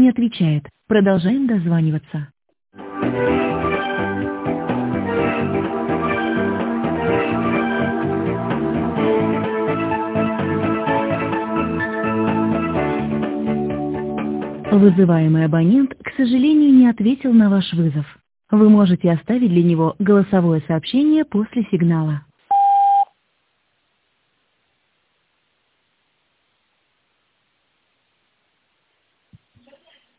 отвечает. Продолжаем дозваниваться. Вызываемый абонент, к сожалению, не ответил на ваш вызов. Вы можете оставить для него голосовое сообщение после сигнала.